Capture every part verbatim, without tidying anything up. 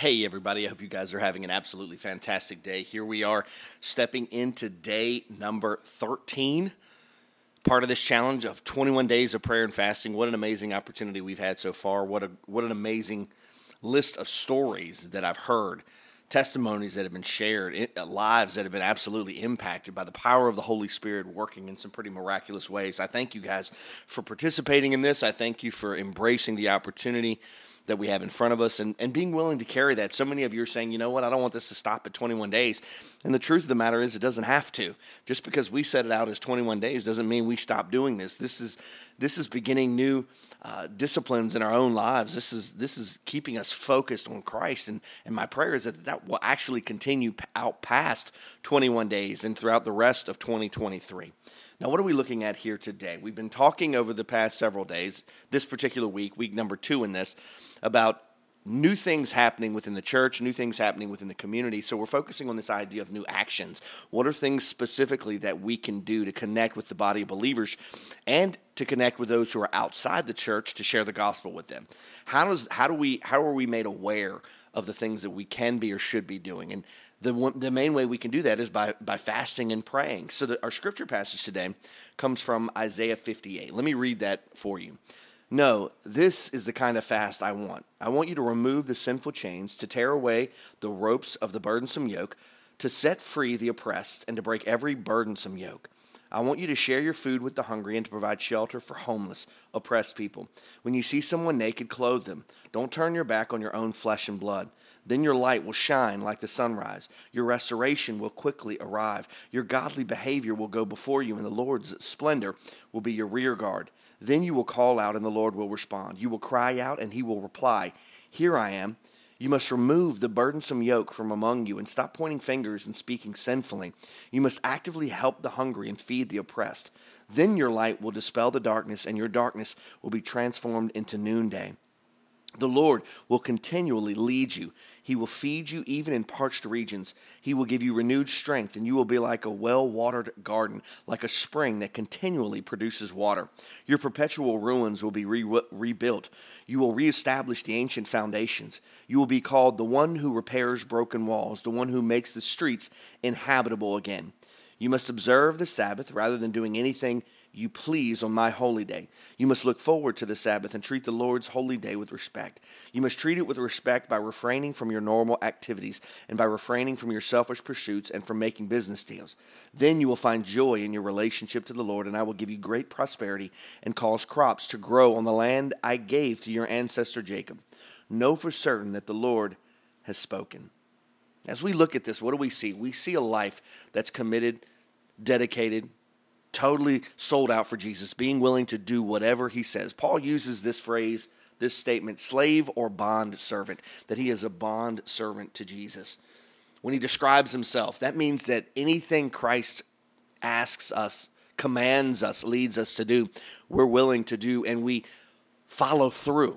Hey everybody, I hope you guys are having an absolutely fantastic day. Here we are stepping into day number thirteen, part of this challenge of twenty-one days of prayer and fasting. What an amazing opportunity we've had so far. What a what an amazing list of stories that I've heard, testimonies that have been shared, lives that have been absolutely impacted by the power of the Holy Spirit working in some pretty miraculous ways. I thank you guys for participating in this. I thank you for embracing the opportunity that we have in front of us and, and being willing to carry that. So many of you are saying, you know what, I don't want this to stop at twenty-one days. And the truth of the matter is it doesn't have to. Just because we set it out as twenty-one days doesn't mean we stop doing this. This is this is beginning new uh, disciplines in our own lives. This is this is keeping us focused on Christ. And, and my prayer is that that will actually continue out past twenty-one days and throughout the rest of twenty twenty-three. Now, what are we looking at here today? We've been talking over the past several days, this particular week, week number two in this, about new things happening within the church, new things happening within the community. So we're focusing on this idea of new actions. What are things specifically that we can do to connect with the body of believers and to connect with those who are outside the church to share the gospel with them? How does how do we how are we made aware of the things that we can be or should be doing? And the one, the main way we can do that is by by fasting and praying. So the, our scripture passage today comes from Isaiah fifty-eight. Let me read that for you. No, this is the kind of fast I want. I want you to remove the sinful chains, to tear away the ropes of the burdensome yoke, to set free the oppressed, and to break every burdensome yoke. I want you to share your food with the hungry and to provide shelter for homeless, oppressed people. When you see someone naked, clothe them. Don't turn your back on your own flesh and blood. Then your light will shine like the sunrise. Your restoration will quickly arrive. Your godly behavior will go before you, and the Lord's splendor will be your rear guard. Then you will call out, and the Lord will respond. You will cry out, and he will reply. Here I am. You must remove the burdensome yoke from among you and stop pointing fingers and speaking sinfully. You must actively help the hungry and feed the oppressed. Then your light will dispel the darkness, and your darkness will be transformed into noonday. The Lord will continually lead you. He will feed you even in parched regions. He will give you renewed strength, and you will be like a well-watered garden, like a spring that continually produces water. Your perpetual ruins will be re- rebuilt. You will reestablish the ancient foundations. You will be called the one who repairs broken walls, the one who makes the streets inhabitable again. You must observe the Sabbath rather than doing anything you please on my holy day. You must look forward to the Sabbath and treat the Lord's holy day with respect. You must treat it with respect by refraining from your normal activities and by refraining from your selfish pursuits and from making business deals. Then you will find joy in your relationship to the Lord, and I will give you great prosperity and cause crops to grow on the land I gave to your ancestor Jacob. Know for certain that the Lord has spoken. As we look at this, what do we see? We see a life that's committed, dedicated, totally sold out for Jesus, being willing to do whatever he says. Paul uses this phrase, this statement, slave or bond servant, that he is a bond servant to Jesus. When he describes himself, that means that anything Christ asks us, commands us, leads us to do, we're willing to do, and we follow through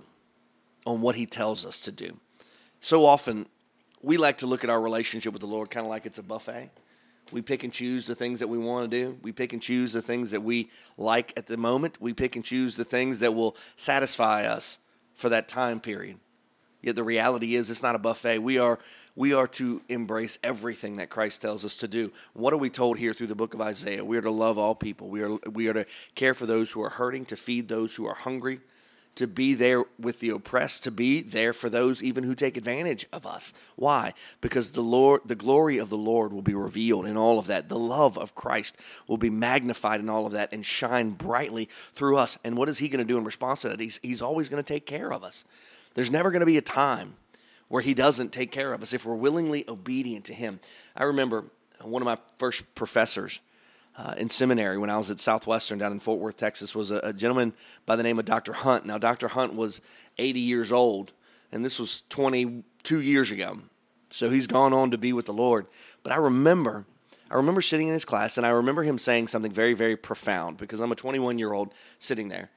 on what he tells us to do. So often, we like to look at our relationship with the Lord kind of like it's a buffet. We pick and choose the things that we want to do. We pick and choose the things that we like at the moment. We pick and choose the things that will satisfy us for that time period. Yet the reality is it's not a buffet. We are we are to embrace everything that Christ tells us to do. What are we told here through the book of Isaiah? We are to love all people. We are we are to care for those who are hurting, to feed those who are hungry, to be there with the oppressed, to be there for those even who take advantage of us. Why? Because the Lord, the glory of the Lord will be revealed in all of that. The love of Christ will be magnified in all of that and shine brightly through us. And what is he going to do in response to that? He's, he's always going to take care of us. There's never going to be a time where he doesn't take care of us if we're willingly obedient to him. I remember one of my first professors Uh, in seminary when I was at Southwestern down in Fort Worth, Texas, was a, a gentleman by the name of Doctor Hunt. Now, Doctor Hunt was eighty years old, and this was twenty-two years ago. So he's gone on to be with the Lord. But I remember, I remember sitting in his class, and I remember him saying something very, very profound because I'm a twenty-one-year-old sitting there.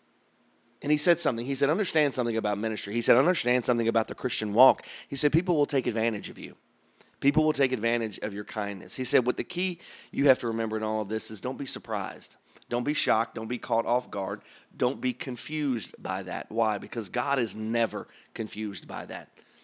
And he said something. He said, understand something about ministry. He said, understand something about the Christian walk. He said, people will take advantage of you. People will take advantage of your kindness. He said, what the key you have to remember in all of this is don't be surprised. Don't be shocked. Don't be caught off guard. Don't be confused by that. Why? Because God is never confused by that.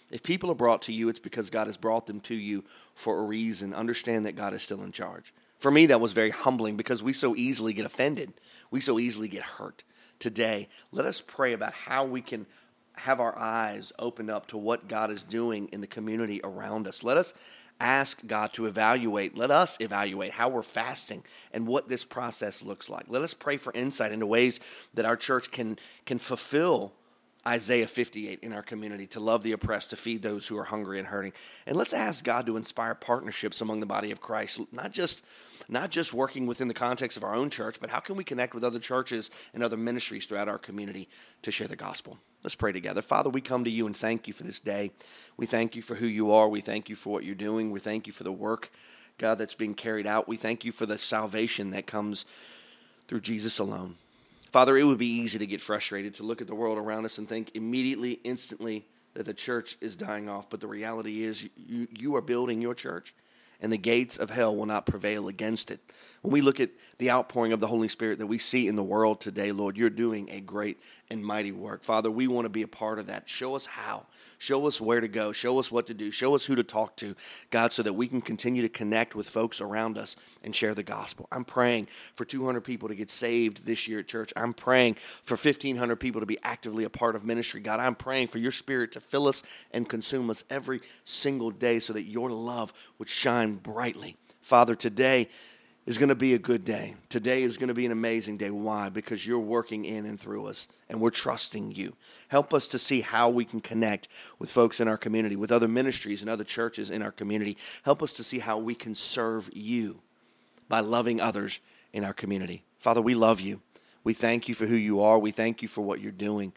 If people are brought to you, it's because God has brought them to you for a reason. Understand that God is still in charge. For me, that was very humbling because we so easily get offended. We so easily get hurt. Today, let us pray about how we can have our eyes opened up to what God is doing in the community around us. Let us ask God to evaluate, let us evaluate how we're fasting and what this process looks like. Let us pray for insight into ways that our church can, can fulfill Isaiah fifty-eight in our community, to love the oppressed, to feed those who are hungry and hurting. And let's ask God to inspire partnerships among the body of Christ, not just, not just working within the context of our own church, but how can we connect with other churches and other ministries throughout our community to share the gospel? Let's pray together. Father, we come to you and thank you for this day. We thank you for who you are. We thank you for what you're doing. We thank you for the work, God, that's being carried out. We thank you for the salvation that comes through Jesus alone. Father, it would be easy to get frustrated, to look at the world around us and think immediately, instantly, that the church is dying off. But the reality is you, you are building your church, and the gates of hell will not prevail against it. When we look at the outpouring of the Holy Spirit that we see in the world today, Lord, you're doing a great and mighty work. Father, we want to be a part of that. Show us how. Show us where to go. Show us what to do. Show us who to talk to, God, so that we can continue to connect with folks around us and share the gospel. I'm praying for two hundred people to get saved this year at church. I'm praying for fifteen hundred people to be actively a part of ministry. God, I'm praying for your Spirit to fill us and consume us every single day so that your love would shine brightly. Father, today is going to be a good day. Today is going to be an amazing day. Why? Because you're working in and through us, and we're trusting you. Help us to see how we can connect with folks in our community, with other ministries and other churches in our community. Help us to see how we can serve you by loving others in our community. Father, we love you. We thank you for who you are. We thank you for what you're doing.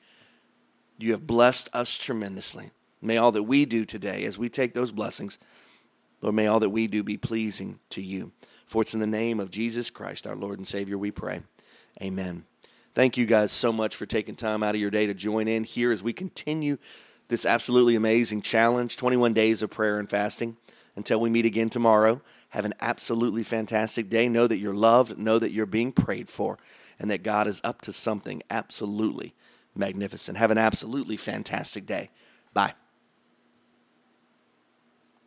You have blessed us tremendously. May all that we do today, as we take those blessings, Lord, may all that we do be pleasing to you. For it's in the name of Jesus Christ, our Lord and Savior, we pray. Amen. Thank you guys so much for taking time out of your day to join in here as we continue this absolutely amazing challenge, twenty-one days of prayer and fasting. Until we meet again tomorrow, have an absolutely fantastic day. Know that you're loved, know that you're being prayed for, and that God is up to something absolutely magnificent. Have an absolutely fantastic day. Bye.